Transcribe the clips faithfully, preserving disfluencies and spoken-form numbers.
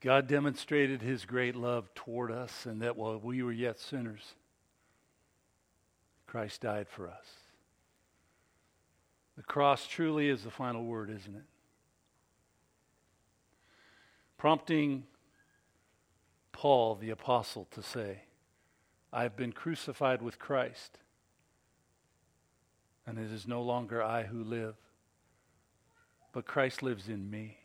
God demonstrated his great love toward us, and that while we were yet sinners, Christ died for us. The cross truly is the final word, isn't it? Prompting Paul, the apostle, to say, I have been crucified with Christ, and it is no longer I who live, but Christ lives in me.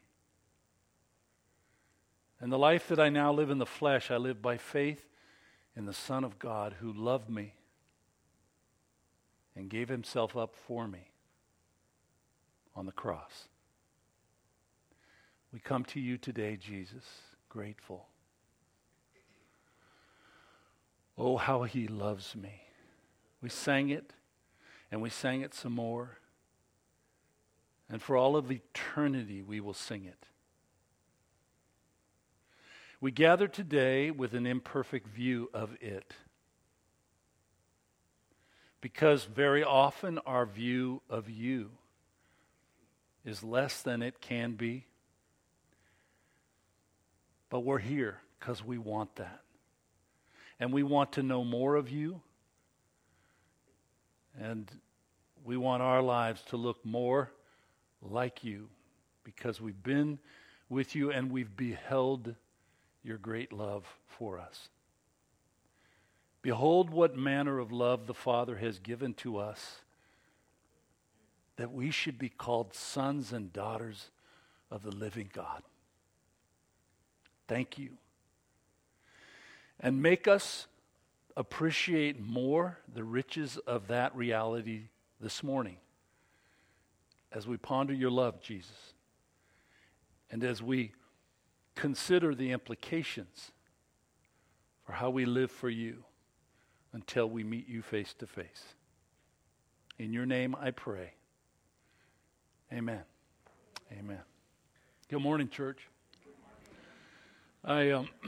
And the life that I now live in the flesh, I live by faith in the Son of God who loved me and gave himself up for me on the cross. We come to you today, Jesus, grateful. Oh, how he loves me. We sang it, and we sang it some more. And for all of eternity, we will sing it. We gather today with an imperfect view of it, because very often our view of you is less than it can be. But we're here because we want that. And we want to know more of you. And we want our lives to look more like you, because we've been with you and we've beheld your great love for us. Behold what manner of love the Father has given to us, that we should be called sons and daughters of the living God. Thank you. And make us appreciate more the riches of that reality this morning as we ponder your love, Jesus, and as we consider the implications for how we live for you until we meet you face to face. In your name I pray. Amen. Amen. Good morning, church. I um,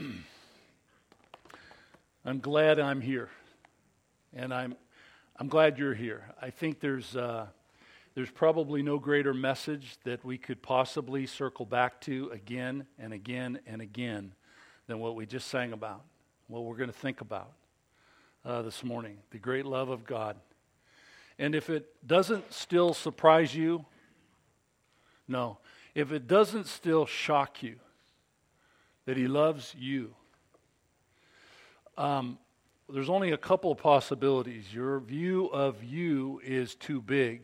I'm glad I'm here, and I'm I'm glad you're here. I think there's uh, there's probably no greater message that we could possibly circle back to again and again and again than what we just sang about, what we're going to think about uh, this morning, the great love of God. And if it doesn't still surprise you, no, if it doesn't still shock you that he loves you, um, there's only a couple of possibilities. Your view of you is too big,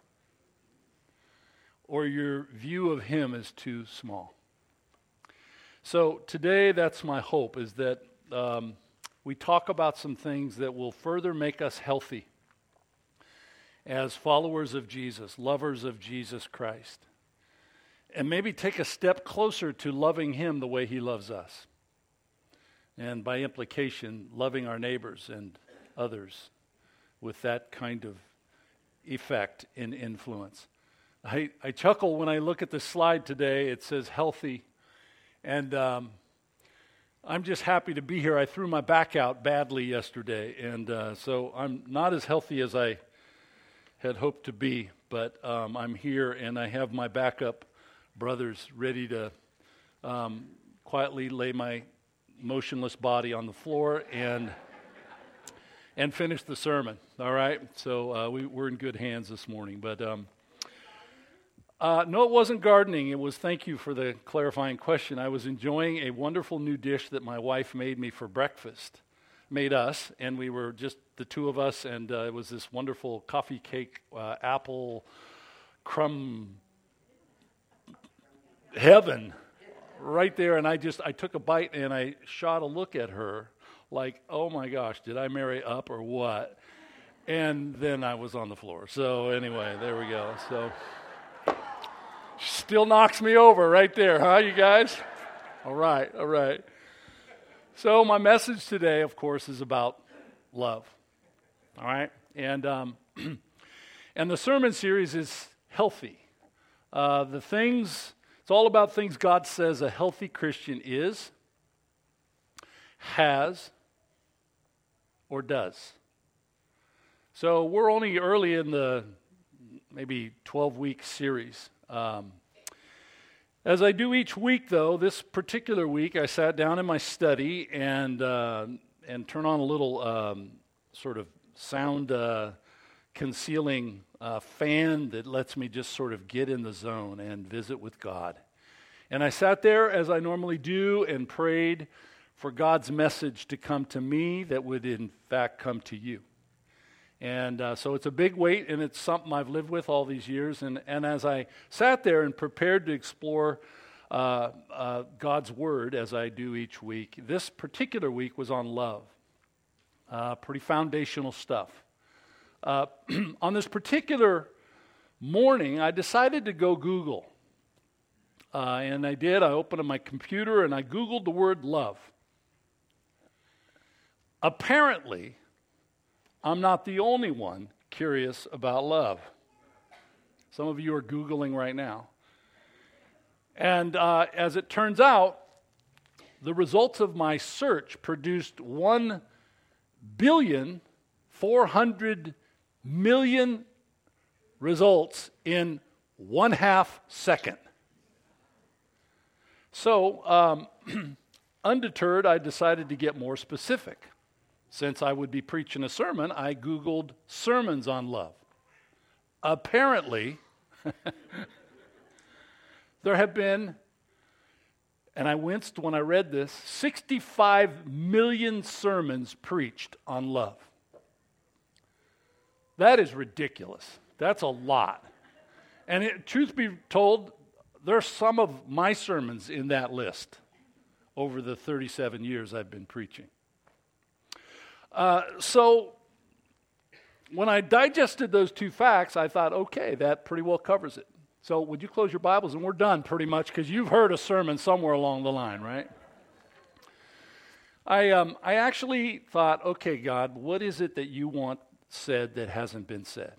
or your view of him is too small. So today, that's my hope, is that um, we talk about some things that will further make us healthy as followers of Jesus, lovers of Jesus Christ, and maybe take a step closer to loving him the way he loves us, and by implication, loving our neighbors and others with that kind of effect and influence. I, I chuckle when I look at the slide today. It says healthy, and um, I'm just happy to be here. I threw my back out badly yesterday, and uh, so I'm not as healthy as I had hoped to be, but um, I'm here, and I have my backup brothers ready to um, quietly lay my motionless body on the floor and and finish the sermon. All right, so uh, we, we're in good hands this morning. But um, uh, no, it wasn't gardening. It was, thank you for the clarifying question. I was enjoying a wonderful new dish that my wife made me for breakfast, made us, and we were just the two of us, and uh, it was this wonderful coffee cake, uh, apple crumb heaven right there. And I just, I took a bite and I shot a look at her like, oh my gosh, did I marry up or what? And then I was on the floor. So anyway, there we go. So still knocks me over right there, huh, you guys? All right, all right. So my message today, of course, is about love. All right? And um, and the sermon series is healthy. Uh, the things, it's all about things God says a healthy Christian is, has, or does. So we're only early in the maybe twelve-week series. Um, As I do each week, though, this particular week, I sat down in my study and uh, and turn on a little um, sort of sound uh, concealing uh, fan that lets me just sort of get in the zone and visit with God. And I sat there, as I normally do, and prayed for God's message to come to me that would, in fact, come to you. And uh, so it's a big weight, and it's something I've lived with all these years. And, and as I sat there and prepared to explore uh, uh, God's Word, as I do each week, this particular week was on love. Uh, pretty foundational stuff. Uh, on this particular morning, I decided to go Google. Uh, and I did. I opened up my computer, and I Googled the word love. Apparently, I'm not the only one curious about love. Some of you are Googling right now. And uh, as it turns out, the results of my search produced one billion four hundred million results in one half second. So, um, undeterred, I decided to get more specific. Since I would be preaching a sermon, I Googled sermons on love. Apparently, there have been, and I winced when I read this, sixty-five million sermons preached on love. That is ridiculous. That's a lot. And it, truth be told, there's some of my sermons in that list over the thirty-seven years I've been preaching. Uh, so when I digested those two facts, I thought, okay, that pretty well covers it. So would you close your Bibles, and we're done pretty much, because you've heard a sermon somewhere along the line, right? I um, I actually thought, okay, God, what is it that you want said that hasn't been said?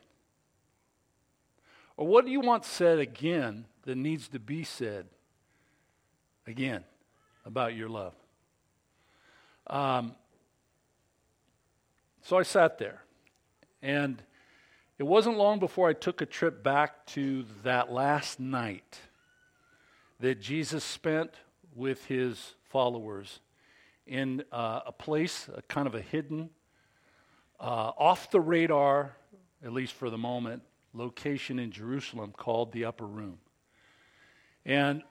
Or what do you want said again that needs to be said again about your love? Um. So I sat there, and it wasn't long before I took a trip back to that last night that Jesus spent with his followers in uh, a place, a kind of a hidden, uh, off the radar, at least for the moment, location in Jerusalem called the Upper Room. And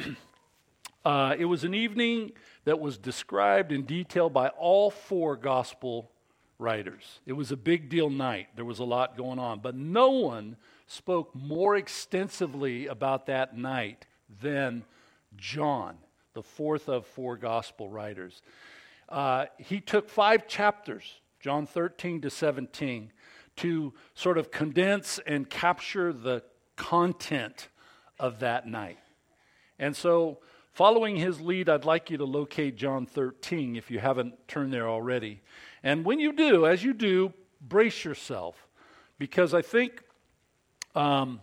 uh, it was an evening that was described in detail by all four gospel writers. It was a big deal night. There was a lot going on. But no one spoke more extensively about that night than John, the fourth of four gospel writers. Uh, he took five chapters, John thirteen to seventeen, to sort of condense and capture the content of that night. And so, following his lead, I'd like you to locate John thirteen if you haven't turned there already. And when you do, as you do, brace yourself, because I think um,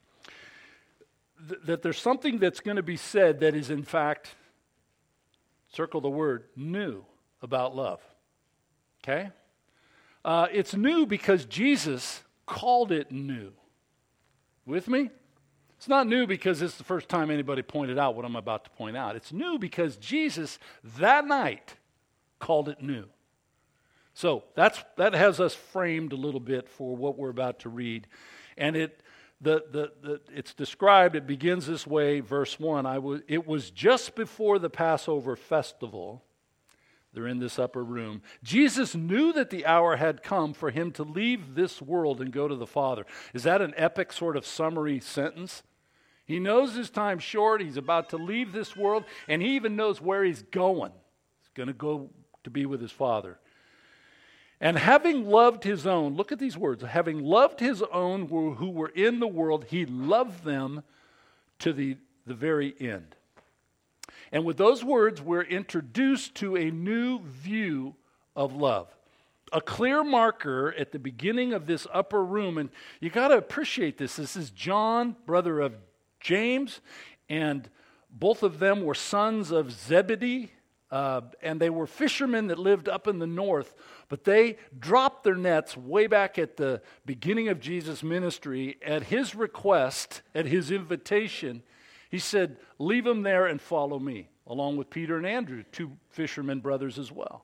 th- that there's something that's going to be said that is, in fact, circle the word, new about love. Okay? Uh, it's new because Jesus called it new. With me? It's not new because it's the first time anybody pointed out what I'm about to point out. It's new because Jesus, that night, called it new. So that's that has us framed a little bit for what we're about to read. And it the the, the it's described, it begins this way, verse one. I was it was just before the Passover festival. They're in this upper room. Jesus knew that the hour had come for him to leave this world and go to the Father. Is that an epic sort of summary sentence? He knows his time's short. He's about to leave this world, and he even knows where he's going. He's going to go to be with his Father. And having loved his own, look at these words, having loved his own who were in the world, he loved them to the, the very end. And with those words, we're introduced to a new view of love. A clear marker at the beginning of this upper room, and you got to appreciate this. This is John, brother of James, and both of them were sons of Zebedee, uh, and they were fishermen that lived up in the north. But they dropped their nets way back at the beginning of Jesus' ministry at his request, at his invitation, He said, leave them there and follow me, along with Peter and Andrew, two fishermen brothers as well.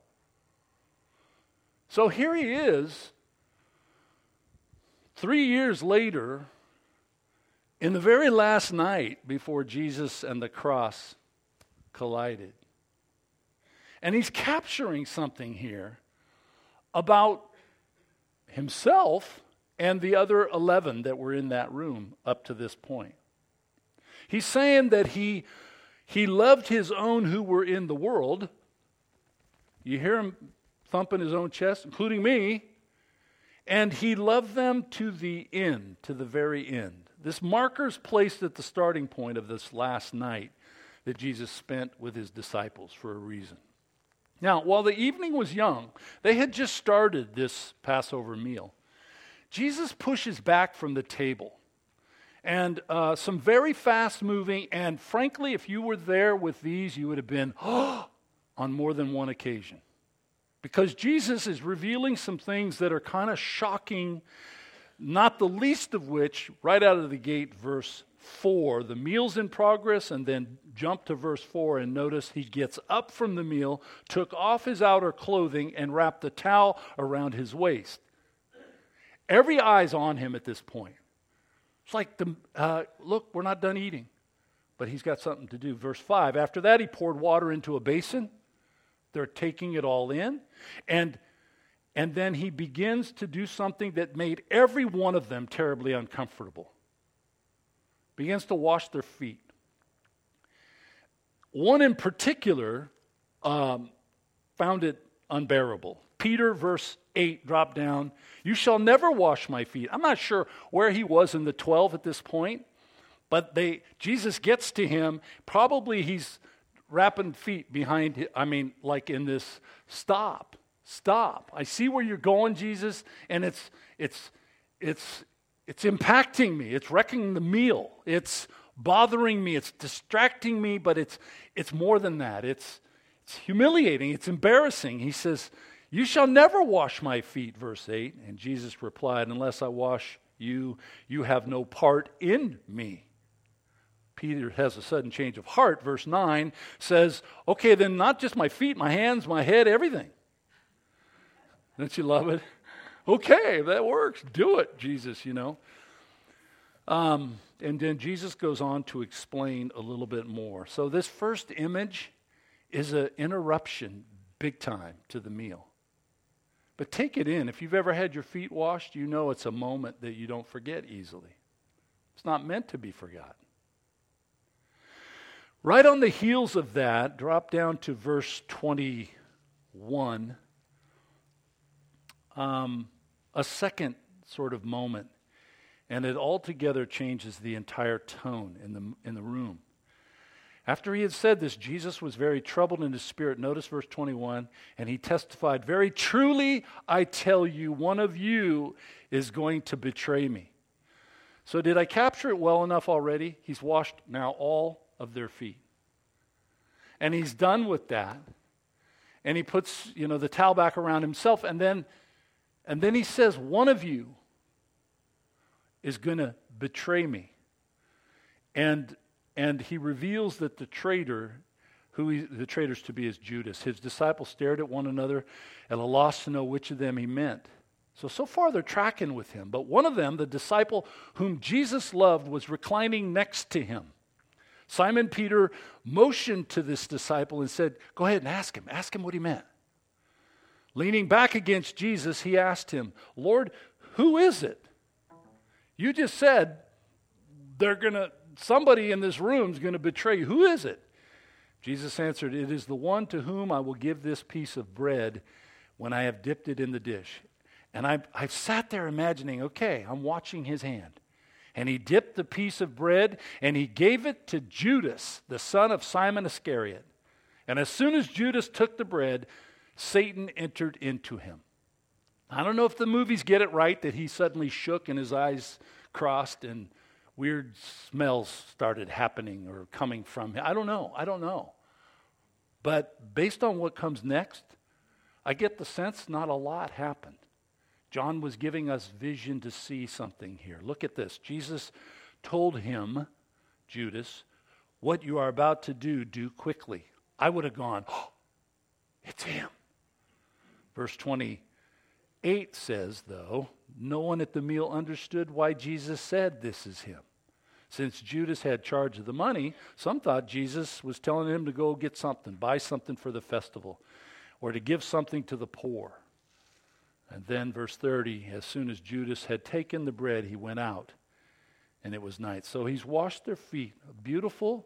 So here he is, three years later, in the very last night before Jesus and the cross collided. And he's capturing something here about himself and the other eleven that were in that room up to this point. He's saying that he, he loved his own who were in the world. You hear him thumping his own chest, including me. And he loved them to the end, to the very end. This marker's placed at the starting point of this last night that Jesus spent with his disciples for a reason. Now, while the evening was young, they had just started this Passover meal. Jesus pushes back from the table. And uh, some very fast-moving, and frankly, if you were there with these, you would have been oh, on more than one occasion. Because Jesus is revealing some things that are kind of shocking, not the least of which, right out of the gate, verse four, the meal's in progress, and then jump to verse four, and notice he gets up from the meal, took off his outer clothing, and wrapped a towel around his waist. Every eye's on him at this point. It's like, the uh, look, we're not done eating. But he's got something to do. Verse five, after that he poured water into a basin. They're taking it all in. And, and then he begins to do something that made every one of them terribly uncomfortable. Begins to wash their feet. One in particular um, found it unbearable. Peter, verse eight, drop down. You shall never wash my feet. I'm not sure where he was in the twelve at this point, but they Jesus gets to him. Probably he's wrapping feet behind him. I mean, like in this, stop, stop. I see where you're going, Jesus, and it's it's it's it's impacting me. It's wrecking the meal. It's bothering me. It's distracting me, but it's it's more than that. It's it's humiliating. It's embarrassing. He says, you shall never wash my feet, verse eight. And Jesus replied, unless I wash you, you have no part in me. Peter has a sudden change of heart. Verse nine says, okay, then not just my feet, my hands, my head, everything. Don't you love it? Okay, that works. Do it, Jesus, you know. Um, and then Jesus goes on to explain a little bit more. So this first image is an interruption, big time, to the meal. But take it in. If you've ever had your feet washed, you know it's a moment that you don't forget easily. It's not meant to be forgotten. Right on the heels of that, drop down to verse twenty-one. Um, a second sort of moment, and it altogether changes the entire tone in the in the room. After he had said this, Jesus was very troubled in his spirit. Notice verse twenty-one, and he testified, very truly I tell you, one of you is going to betray me. So did I capture it well enough already? He's washed now all of their feet. And he's done with that. And he puts, you know, the towel back around himself, and then and then he says, one of you is going to betray me. And And he reveals that the traitor, who he, the traitor's to be is Judas. His disciples stared at one another at a loss to know which of them he meant. So, so far they're tracking with him. But one of them, the disciple whom Jesus loved, was reclining next to him. Simon Peter motioned to this disciple and said, go ahead and ask him. Ask him what he meant. Leaning back against Jesus, he asked him, Lord, who is it? You just said they're going to... somebody in this room is going to betray you. Who is it? Jesus answered, it is the one to whom I will give this piece of bread when I have dipped it in the dish. And I, I've sat there imagining, okay, I'm watching his hand. And he dipped the piece of bread and he gave it to Judas, the son of Simon Iscariot. And as soon as Judas took the bread, Satan entered into him. I don't know if the movies get it right that he suddenly shook and his eyes crossed and weird smells started happening or coming from him. I don't know. I don't know. But based on what comes next, I get the sense not a lot happened. John was giving us vision to see something here. Look at this. Jesus told him, Judas, What you are about to do, do quickly. I would have gone, oh, it's him. Verse twenty-eight says, though, no one at the meal understood why Jesus said this is him. Since Judas had charge of the money, some thought Jesus was telling him to go get something, buy something for the festival, or to give something to the poor. And then verse thirty, as soon as Judas had taken the bread, he went out, and it was night. So he's washed their feet. A beautiful,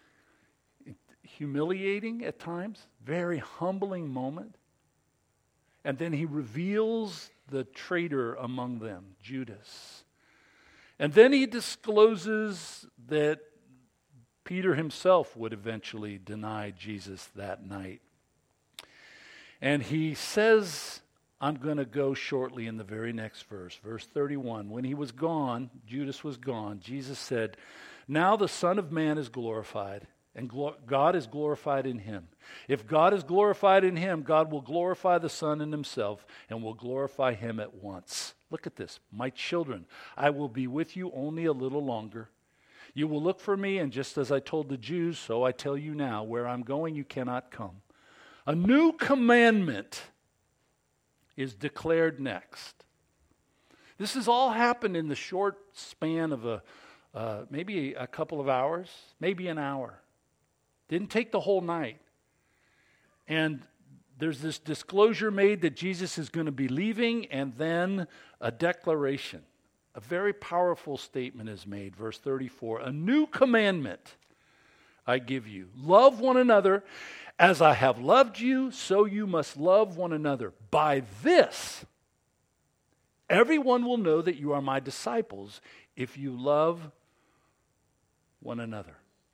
humiliating at times, very humbling moment. And then he reveals the traitor among them, Judas. And then he discloses that Peter himself would eventually deny Jesus that night. And he says, I'm going to go shortly in the very next verse, verse thirty-one. When he was gone, Judas was gone, Jesus said, now the Son of Man is glorified, and glo- God is glorified in him. If God is glorified in him, God will glorify the Son in himself and will glorify him at once. Look at this. My children, I will be with you only a little longer. You will look for me, and just as I told the Jews, so I tell you now, where I'm going, you cannot come. A new commandment is declared next. This has all happened in the short span of a uh, maybe a couple of hours, maybe an hour. Didn't take the whole night. And there's this disclosure made that Jesus is going to be leaving, and then a declaration. A very powerful statement is made, verse thirty-four. A new commandment I give you. Love one another. As I have loved you, so you must love one another. By this, everyone will know that you are my disciples if you love one another.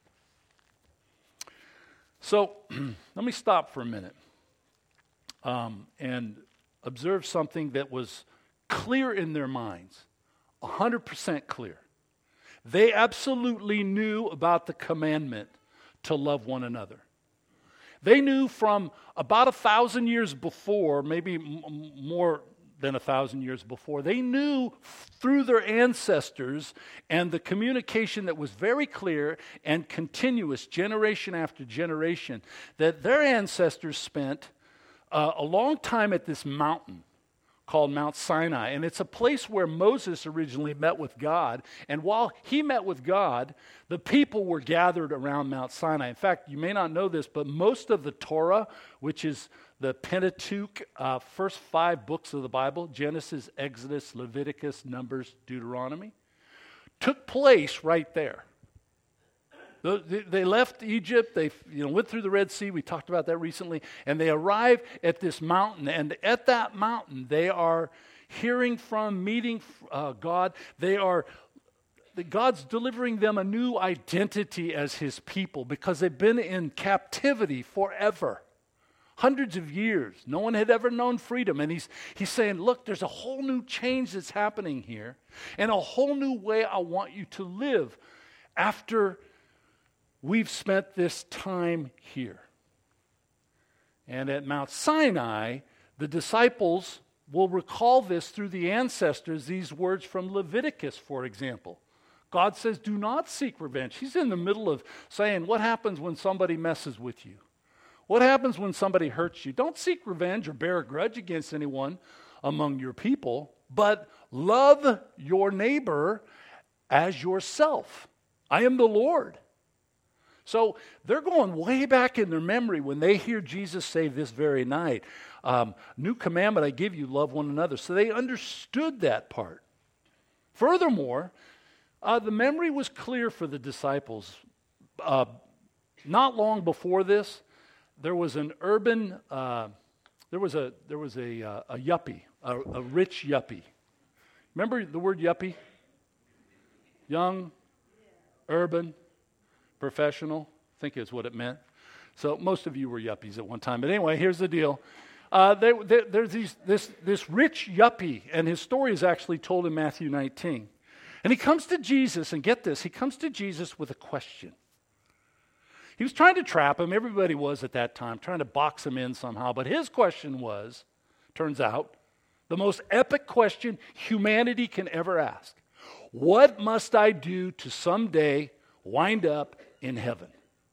So, let me stop for a minute um, and observe something that was clear in their minds, one hundred percent clear. They absolutely knew about the commandment to love one another. They knew from about a thousand years before, maybe m- more than a thousand years before, they knew through their ancestors and the communication that was very clear and continuous generation after generation, that their ancestors spent uh, a long time at this mountain called Mount Sinai. And it's a place where Moses originally met with God. And while he met with God, the people were gathered around Mount Sinai. In fact, you may not know this, but most of the Torah, which is the Pentateuch, uh, first five books of the Bible, Genesis, Exodus, Leviticus, Numbers, Deuteronomy, took place right there. They left Egypt, they you know, went through the Red Sea, we talked about that recently, and they arrive at this mountain. And at that mountain, they are hearing from, meeting uh, God. They are, God's delivering them a new identity as his people because they've been in captivity forever. Hundreds of years. No one had ever known freedom. And he's, he's saying, look, there's a whole new change that's happening here, and a whole new way I want you to live after we've spent this time here. And at Mount Sinai, the disciples will recall this through the ancestors, these words from Leviticus, for example. God says, do not seek revenge. He's in the middle of saying, what happens when somebody messes with you? What happens when somebody hurts you? Don't seek revenge or bear a grudge against anyone among your people, but love your neighbor as yourself. I am the Lord. So they're going way back in their memory when they hear Jesus say this very night, um, new commandment I give you, love one another. So they understood that part. Furthermore, uh, the memory was clear for the disciples. Uh, not long before this, there was an urban, uh, there was a there was a uh, a yuppie, a, a rich yuppie. Remember the word yuppie? Young, urban, professional, I think is what it meant. So most of you were yuppies at one time. But anyway, here's the deal. Uh, they, they, there's these, this, this rich yuppie, and his story is actually told in Matthew nineteen. And he comes to Jesus, and get this, he comes to Jesus with a question. He was trying to trap him. Everybody was at that time, trying to box him in somehow. But his question was, turns out, the most epic question humanity can ever ask. What must I do to someday wind up in heaven?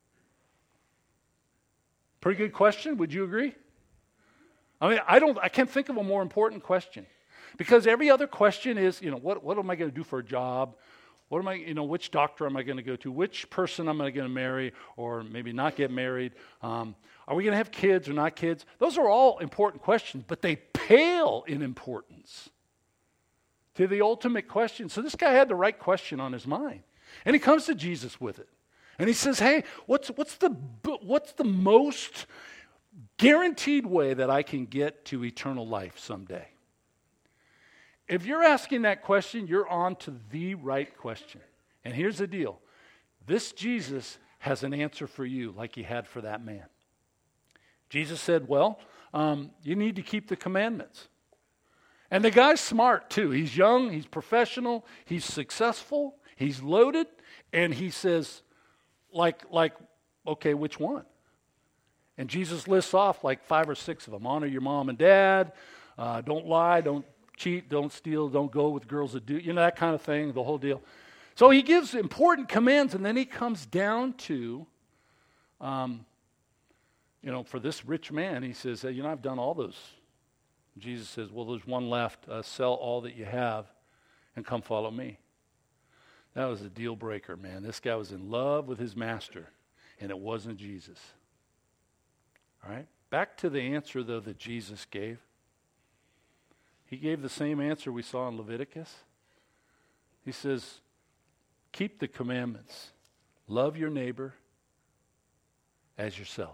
Pretty good question. Would you agree? I mean, I don't. I can't think of a more important question, because every other question is, you know, what what am I going to do for a job? What am I, you know, which doctor am I going to go to? Which person am I going to marry, or maybe not get married? Um, are we going to have kids or not kids? Those are all important questions, but they pale in importance to the ultimate question. So this guy had the right question on his mind, and he comes to Jesus with it, and he says, "Hey, what's what's the what's the most guaranteed way that I can get to eternal life someday?" If you're asking that question, you're on to the right question. And here's the deal. This Jesus has an answer for you like he had for that man. Jesus said, well, um, you need to keep the commandments. And the guy's smart too. He's young, he's professional, he's successful, he's loaded, and he says, like, like, okay, which one? And Jesus lists off like five or six of them. Honor your mom and dad, uh, don't lie, don't cheat, don't steal, don't go with girls that do, you know, that kind of thing, the whole deal. So he gives important commands, and then he comes down to, um, you know, for this rich man, he says, hey, you know, I've done all those. Jesus says, well, there's one left. Uh, sell all that you have and come follow me. That was a deal breaker, man. This guy was in love with his master, and it wasn't Jesus. All right? Back to the answer, though, that Jesus gave. He gave the same answer we saw in Leviticus. He says, keep the commandments. Love your neighbor as yourself.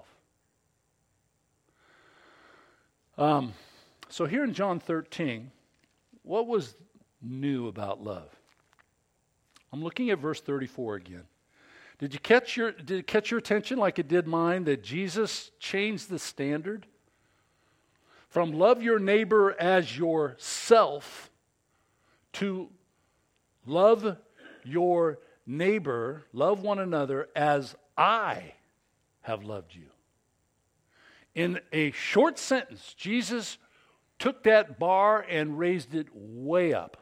Um, so here in John thirteen, what was new about love? I'm looking at verse thirty-four again. Did you catch your, did it catch your attention like it did mine that Jesus changed the standard? From love your neighbor as yourself to love your neighbor, love one another as I have loved you. In a short sentence, Jesus took that bar and raised it way up.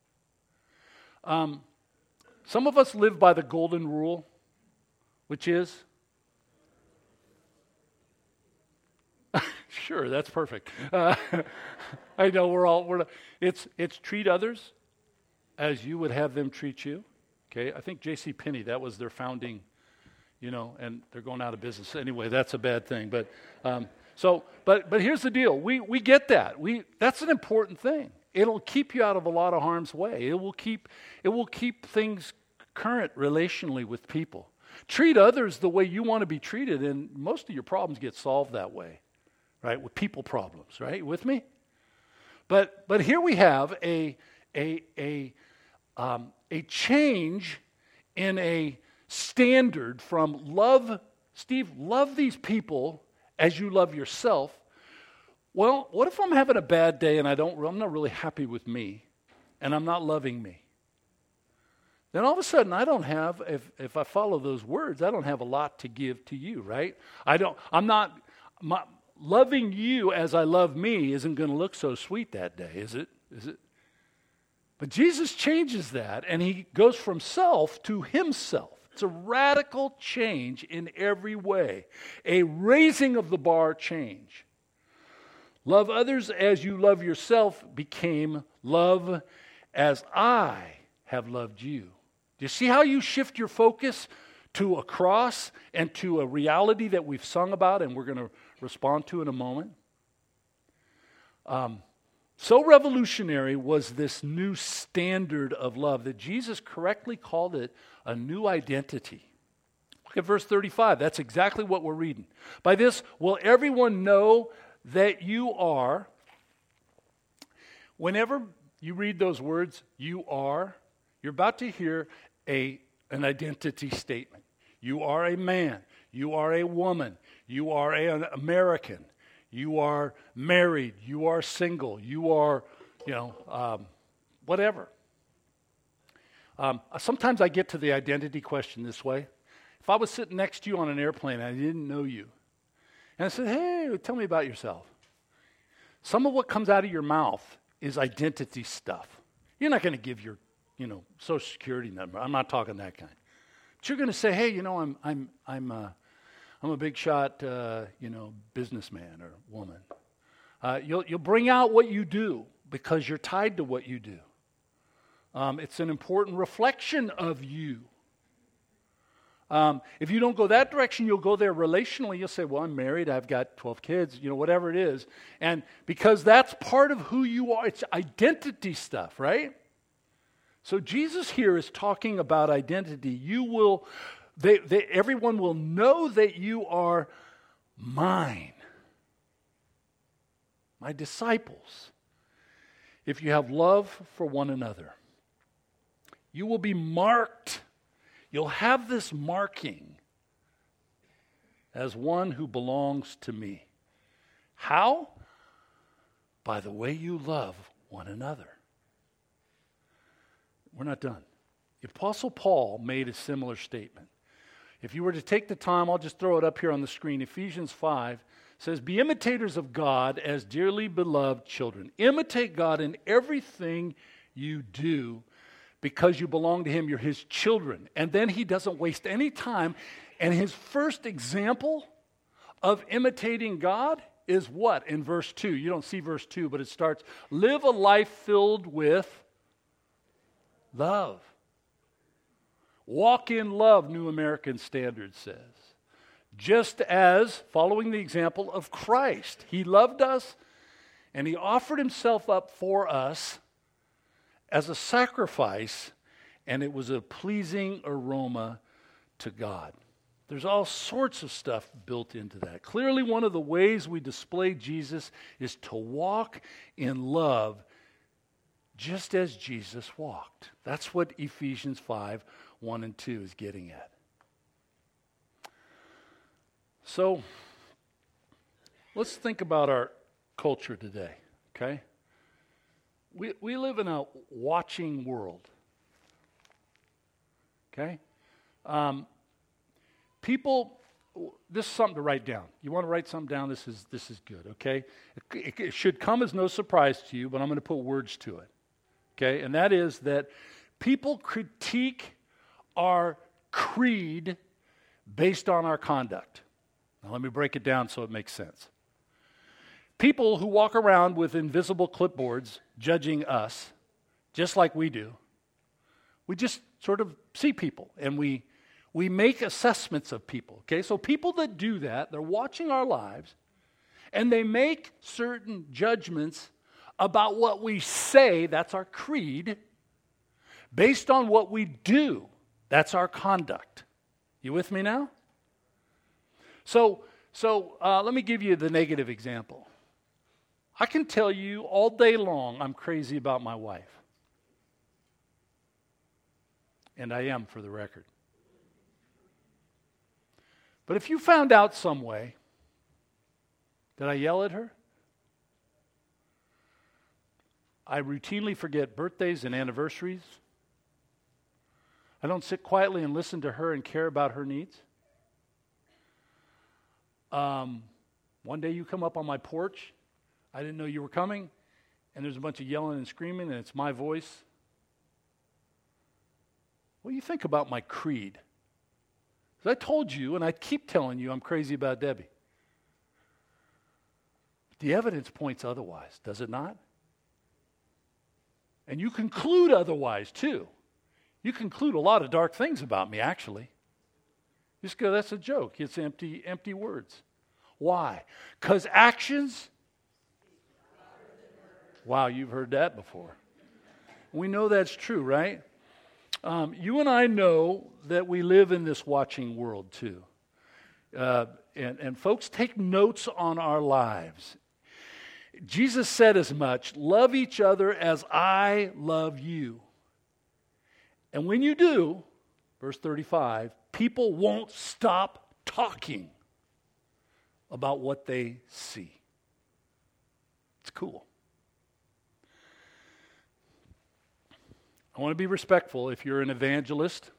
Um, some of us live by the golden rule, which is? Sure, that's perfect. Uh, I know we're all, we're, it's, it's treat others as you would have them treat you. Okay, I think J C Penney, that was their founding, you know, and they're going out of business. Anyway, that's a bad thing. But um, so, but but here's the deal. We we get that. We that's an important thing. It'll keep you out of a lot of harm's way. It will keep it will keep things current relationally with people. Treat others the way you want to be treated, and most of your problems get solved that way, right? With people problems, right? With me? But but here we have a a a um, a change in a standard from love, Steve, love these people as you love yourself. Well, what if I'm having a bad day and I don't, I'm not really happy with me, and I'm not loving me? Then all of a sudden, I don't have, if if I follow those words, I don't have a lot to give to you, right? I don't, I'm not, my, loving you as I love me isn't going to look so sweet that day, is it? Is it? But Jesus changes that, and he goes from self to himself. It's a radical change in every way, a raising of the bar change. Love others as you love yourself became love as I have loved you. Do you see how you shift your focus to a cross and to a reality that we've sung about and we're going to respond to in a moment? Um, so revolutionary was this new standard of love that Jesus correctly called it a new identity. Look at verse thirty-five. That's exactly what we're reading. By this will everyone know that you are. Whenever you read those words, you are, you're about to hear a, an identity statement. You are a man. You are a woman. You are a, an American. You are married. You are single. You are, you know, um, whatever. Um, sometimes I get to the identity question this way. If I was sitting next to you on an airplane and I didn't know you, and I said, hey, tell me about yourself. Some of what comes out of your mouth is identity stuff. You're not going to give your, you know, social security number. I'm not talking that kind. But you're going to say, hey, you know, I'm I'm I'm uh, I'm a big shot, uh, you know, businessman or woman. Uh, you'll you'll bring out what you do because you're tied to what you do. Um, it's an important reflection of you. Um, if you don't go that direction, you'll go there relationally. You'll say, well, I'm married, I've got twelve kids, you know, whatever it is. And because that's part of who you are, it's identity stuff, right? So Jesus here is talking about identity. You will, they, they, everyone will know that you are mine, my disciples, if you have love for one another. You will be marked. You'll have this marking as one who belongs to me. How? By the way you love one another. We're not done. The Apostle Paul made a similar statement. If you were to take the time, I'll just throw it up here on the screen. Ephesians five says, be imitators of God as dearly beloved children. Imitate God in everything you do, because you belong to him, you're his children. And then he doesn't waste any time. And his first example of imitating God is what? In verse two. You don't see verse two, but it starts, live a life filled with love. Walk in love, New American Standard says. Just as, following the example of Christ, he loved us and he offered himself up for us as a sacrifice, and it was a pleasing aroma to God. There's all sorts of stuff built into that. Clearly, one of the ways we display Jesus is to walk in love just as Jesus walked. That's what Ephesians five, one and two is getting at. So, let's think about our culture today, okay? We we live in a watching world, okay? Um, people, this is something to write down. You want to write something down? This is this is good, okay? It, it, it should come as no surprise to you, but I'm going to put words to it, okay? And that is that people critique our creed based on our conduct. Now let me break it down so it makes sense. People who walk around with invisible clipboards judging us, just like we do, we just sort of see people and we we make assessments of people. Okay, so people that do that, they're watching our lives and they make certain judgments about what we say, that's our creed, based on what we do, that's our conduct. You with me now? So, so uh, let me give you the negative example. I can tell you all day long I'm crazy about my wife. And I am, for the record. But if you found out some way that I yell at her, I routinely forget birthdays and anniversaries, I don't sit quietly and listen to her and care about her needs. Um, one day you come up on my porch, I didn't know you were coming, and there's a bunch of yelling and screaming, and it's my voice. What do you think about my creed? Because I told you, and I keep telling you, I'm crazy about Debbie. The evidence points otherwise, does it not? And you conclude otherwise, too. You conclude a lot of dark things about me, actually. You just go, that's a joke. It's empty, empty words. Why? Because actions... Wow, you've heard that before. We know that's true, right? Um, you and I know that we live in this watching world, too. Uh, and, and folks, take notes on our lives. Jesus said as much, love each other as I love you. And when you do, verse thirty-five, people won't stop talking about what they see. It's cool. I want to be respectful if you're an evangelist.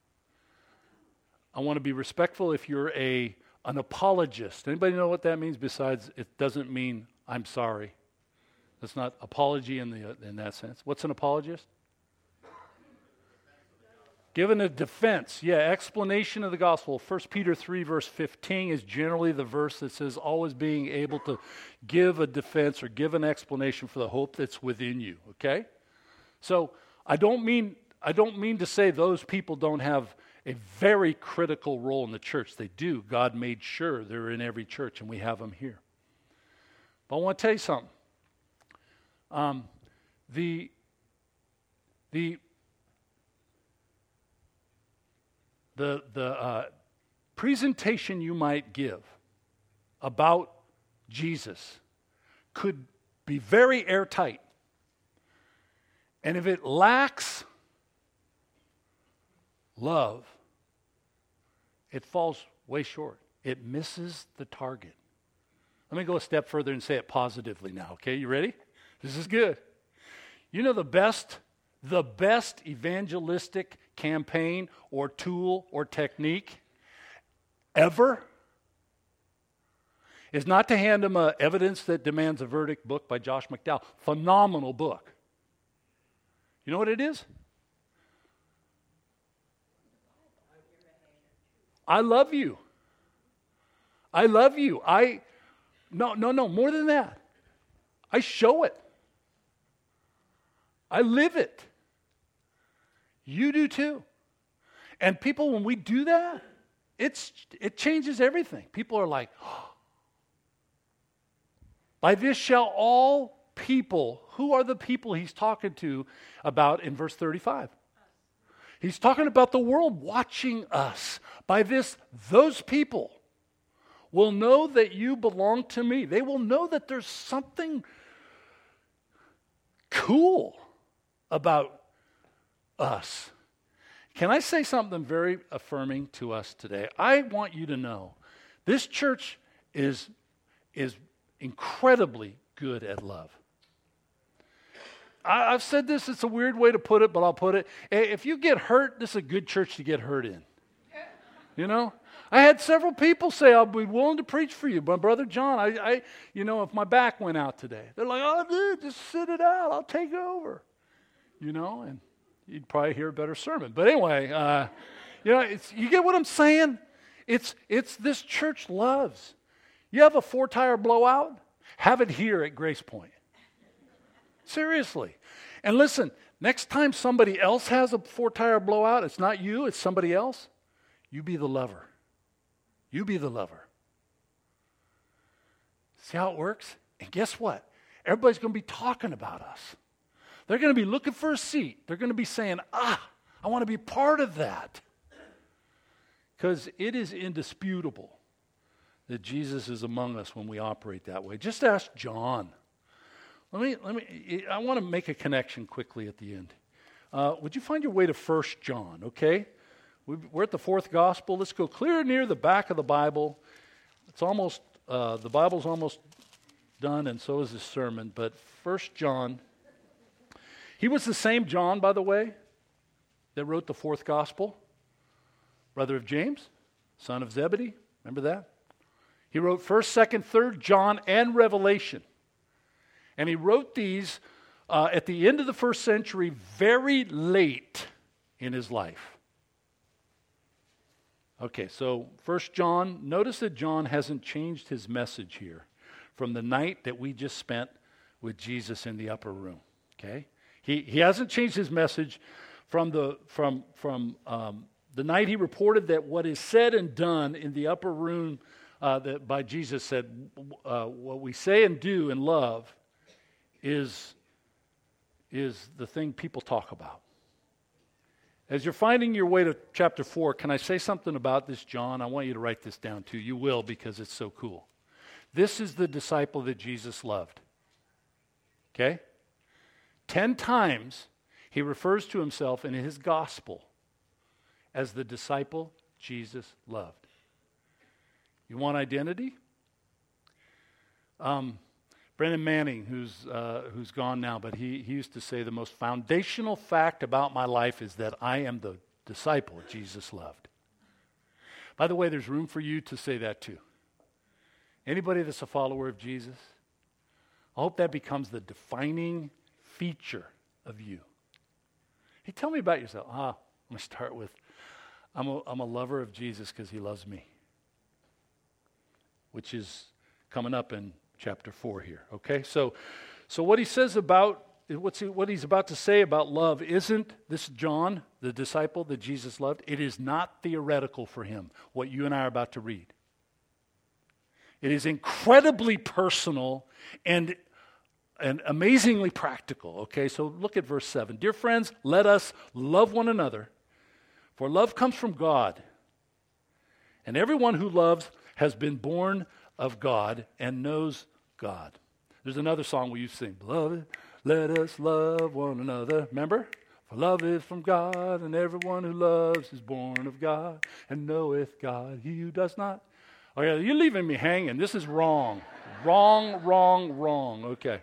I want to be respectful if you're a an apologist. Anybody know what that means besides it doesn't mean I'm sorry? That's not apology in the in that sense. What's an apologist? Given a defense, yeah, explanation of the gospel. First Peter three, verse fifteen is generally the verse that says always being able to give a defense or give an explanation for the hope that's within you, okay? So I don't mean I don't mean to say those people don't have a very critical role in the church. They do. God made sure they're in every church, and we have them here. But I want to tell you something. Um, the the The, the uh, presentation you might give about Jesus could be very airtight. And if it lacks love, it falls way short. It misses the target. Let me go a step further and say it positively now, okay? You ready? This is good. You know the best, the best evangelistic campaign or tool or technique ever is not to hand them a Evidence That Demands a Verdict book by Josh McDowell. Phenomenal book. You know what it is? I love you. I love you. I, no, no, no, more than that. I show it. I live it. You do too. And people, when we do that, it's it changes everything. People are like, oh. By this shall all people, who are the people he's talking to about in verse thirty-five? He's talking about the world watching us. By this, those people will know that you belong to me. They will know that there's something cool about us. Can I say something very affirming to us today? I want you to know this church is, is incredibly good at love. I, I've said this, it's a weird way to put it, but I'll put it. If you get hurt, this is a good church to get hurt in. You know? I had several people say, I'll be willing to preach for you. But Brother John, I, I you know, if my back went out today, they're like, oh, dude, just sit it out. I'll take over. You know, and you'd probably hear a better sermon. But anyway, uh, you know, it's, you get what I'm saying? It's it's this church loves. You have a four-tire blowout? Have it here at Grace Point. Seriously. And listen, next time somebody else has a four-tire blowout, it's not you, it's somebody else, you be the lover. You be the lover. See how it works? And guess what? Everybody's going to be talking about us. They're going to be looking for a seat. They're going to be saying, ah, I want to be part of that. Because it is indisputable that Jesus is among us when we operate that way. Just ask John. Let me, let me, I want to make a connection quickly at the end. Uh, would you find your way to First John, okay? We're at the fourth gospel. Let's go clear near the back of the Bible. It's almost, uh, the Bible's almost done, and so is this sermon. But First John, he was the same John, by the way, that wrote the fourth gospel. Brother of James, son of Zebedee. Remember that? He wrote first, second, third John, and Revelation. And he wrote these uh, at the end of the first century, very late in his life. Okay, so First John, notice that John hasn't changed his message here from the night that we just spent with Jesus in the upper room. Okay, he he hasn't changed his message from the from from um, the night he reported that what is said and done in the upper room uh, that by Jesus said, uh, what we say and do in love is is the thing people talk about. As you're finding your way to chapter four, can I say something about this, John? I want you to write this down too. You will, because it's so cool. This is the disciple that Jesus loved. Okay? Ten times he refers to himself in his gospel as the disciple Jesus loved. You want identity? Um, Brennan Manning, who's uh, who's gone now, but he, he used to say the most foundational fact about my life is that I am the disciple Jesus loved. By the way, there's room for you to say that too. Anybody that's a follower of Jesus, I hope that becomes the defining feature of you. Hey, tell me about yourself. Ah, I'm going to start with, I'm a, I'm a lover of Jesus because he loves me, which is coming up in chapter four here, okay? So so what he says about, what's he, what he's about to say about love isn't, this John, the disciple that Jesus loved, it is not theoretical for him, what you and I are about to read. It is incredibly personal and, and amazingly practical, okay? So look at verse seven. Dear friends, let us love one another, for love comes from God. And everyone who loves has been born of God and knows God. There's another song we used to sing. Beloved, let us love one another. Remember? For love is from God, and everyone who loves is born of God and knoweth God. He who does not. Oh yeah, you're leaving me hanging. This is wrong. Wrong, wrong, wrong. Okay.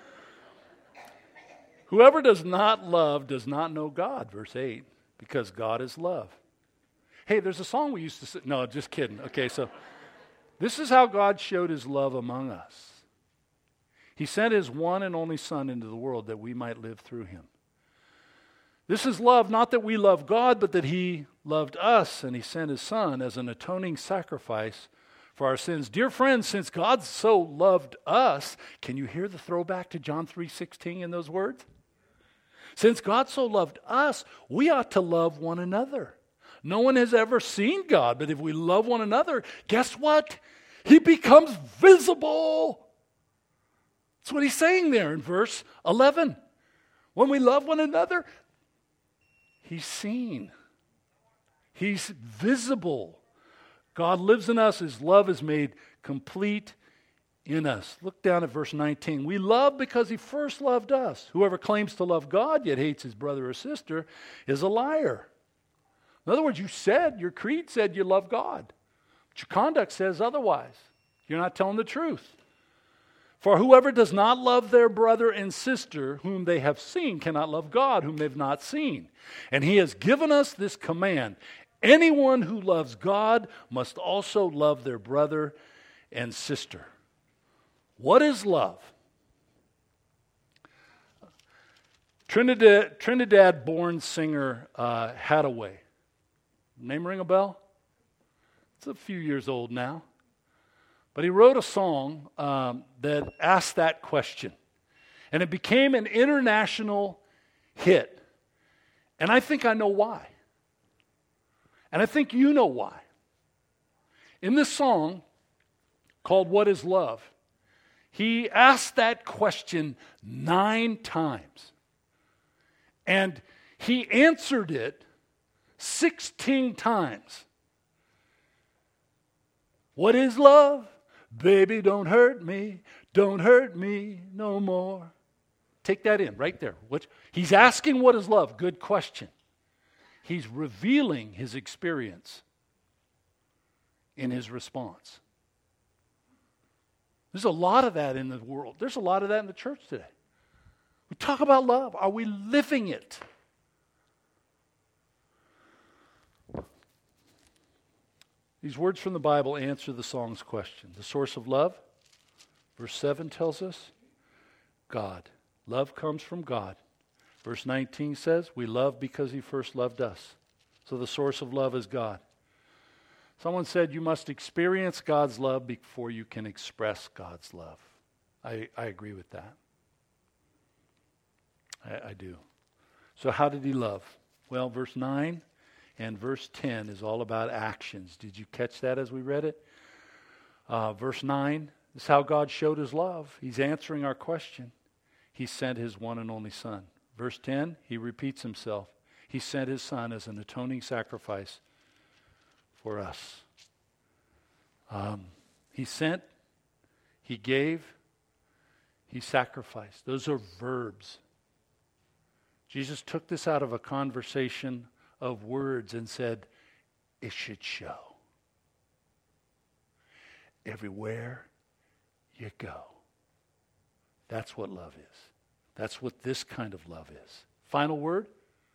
Whoever does not love does not know God, verse eight, because God is love. Hey, there's a song we used to sing. No, just kidding. Okay, so this is how God showed his love among us. He sent his one and only Son into the world that we might live through him. This is love, not that we love God, but that he loved us, and he sent his Son as an atoning sacrifice for our sins. Dear friends, since God so loved us, can you hear the throwback to John three sixteen in those words? Since God so loved us, we ought to love one another. No one has ever seen God, but if we love one another, guess what? He becomes visible. That's what he's saying there in verse eleven. When we love one another, he's seen. He's visible. God lives in us. His love is made complete in us. Look down at verse nineteen. We love because he first loved us. Whoever claims to love God yet hates his brother or sister is a liar. In other words, you said, your creed said you love God. But your conduct says otherwise. You're not telling the truth. For whoever does not love their brother and sister whom they have seen cannot love God whom they've not seen. And he has given us this command. Anyone who loves God must also love their brother and sister. What is love? Trinidad, Trinidad-born singer uh, Hadaway. Name ring a bell? It's a few years old now. But he wrote a song um, that asked that question. And it became an international hit. And I think I know why. And I think you know why. In this song called What is Love, he asked that question nine times. And he answered it sixteen times. What is love? Baby, don't hurt me. Don't hurt me no more. Take that in right there. What, he's asking what is love? Good question. He's revealing his experience in his response. There's a lot of that in the world. There's a lot of that in the church today. We talk about love. Are we living it? These words from the Bible answer the song's question. The source of love, verse seven tells us, God. Love comes from God. Verse nineteen says, we love because he first loved us. So the source of love is God. Someone said you must experience God's love before you can express God's love. I, I agree with that. I, I do. So how did he love? Well, verse nine and verse ten is all about actions. Did you catch that as we read it? Uh, verse nine is how God showed his love. He's answering our question. He sent his one and only Son. Verse ten, he repeats himself. He sent his Son as an atoning sacrifice for us. Um, he sent, he gave, he sacrificed. Those are verbs. Jesus took this out of a conversation of words and said, it should show. Everywhere you go. That's what love is. That's what this kind of love is. Final word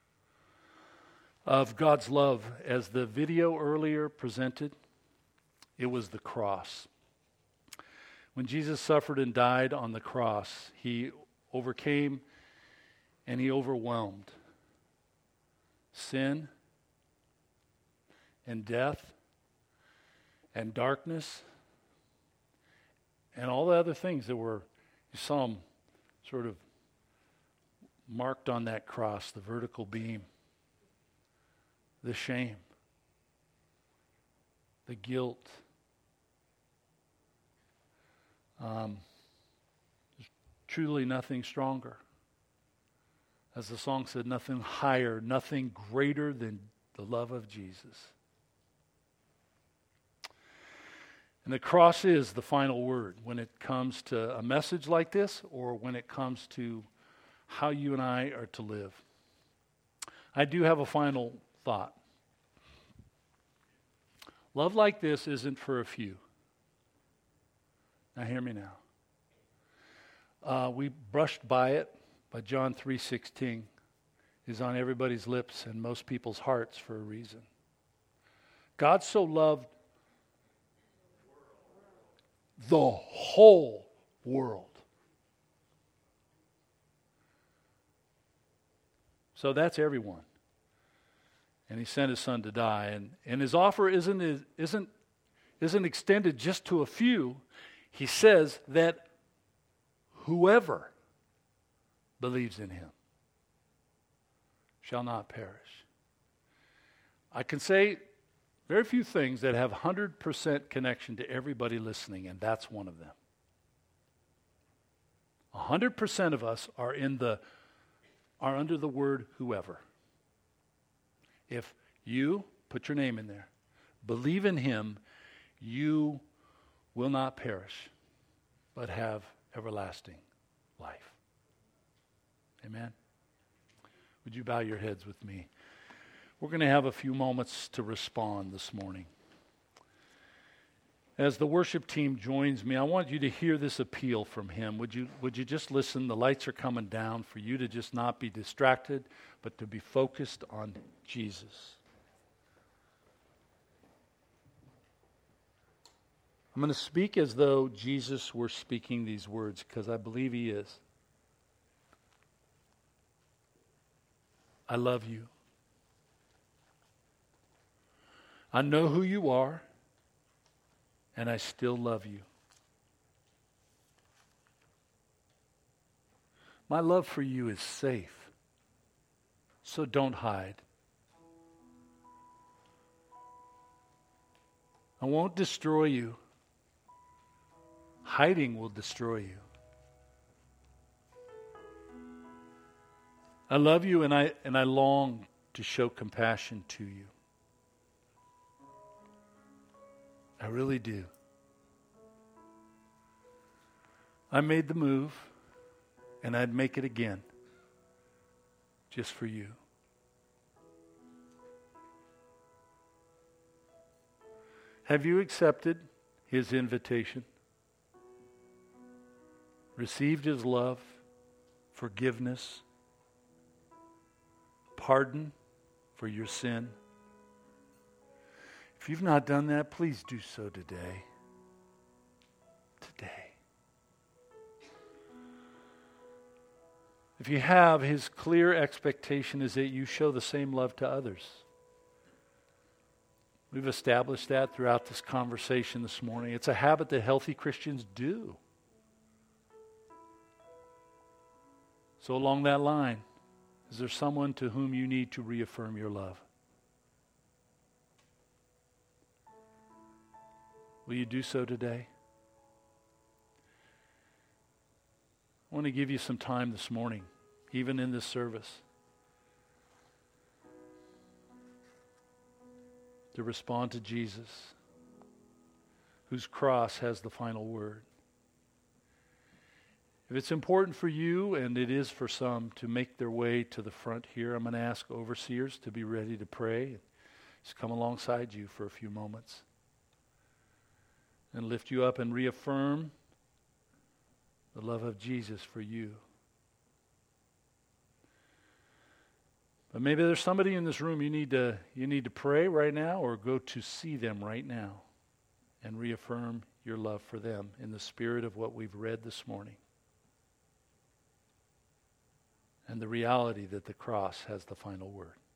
of God's love. As the video earlier presented, it was the cross. When Jesus suffered and died on the cross, he overcame and he overwhelmed sin and death and darkness and all the other things that were, you saw them sort of marked on that cross, the vertical beam, the shame, the guilt. Um, there's truly nothing stronger. As the song said, nothing higher, nothing greater than the love of Jesus. And the cross is the final word when it comes to a message like this, or when it comes to how you and I are to live. I do have a final thought. Love like this isn't for a few. Now hear me now. Uh, we brushed by it, but John three sixteen is on everybody's lips and most people's hearts for a reason. God so loved the whole world. So that's everyone. And he sent his son to die. And, and his offer isn't, isn't, isn't extended just to a few. He says that whoever believes in him shall not perish. I can say very few things that have one hundred percent connection to everybody listening, and that's one of them. one hundred percent of us are in the are under the word whoever. If you, put your name in there, believe in him, you will not perish, but have everlasting life. Amen? Would you bow your heads with me? We're going to have a few moments to respond this morning. As the worship team joins me, I want you to hear this appeal from him. Would you, would you just listen? The lights are coming down for you to just not be distracted, but to be focused on Jesus. I'm going to speak as though Jesus were speaking these words, because I believe he is. I love you. I know who you are, and I still love you. My love for you is safe, so don't hide. I won't destroy you. Hiding will destroy you. I love you, and I and I long to show compassion to you. I really do. I made the move, and I'd make it again, just for you. Have you accepted his invitation? Received his love, forgiveness, pardon for your sin? If you've not done that, please do so today. Today. If you have, his clear expectation is that you show the same love to others. We've established that throughout this conversation this morning. It's a habit that healthy Christians do. So along that line, is there someone to whom you need to reaffirm your love? Will you do so today? I want to give you some time this morning, even in this service, to respond to Jesus, whose cross has the final word. If it's important for you, and it is for some, to make their way to the front here, I'm going to ask overseers to be ready to pray. Just come alongside you for a few moments and lift you up and reaffirm the love of Jesus for you. But maybe there's somebody in this room you need to you need to pray right now, or go to see them right now and reaffirm your love for them in the spirit of what we've read this morning. And the reality that the cross has the final word.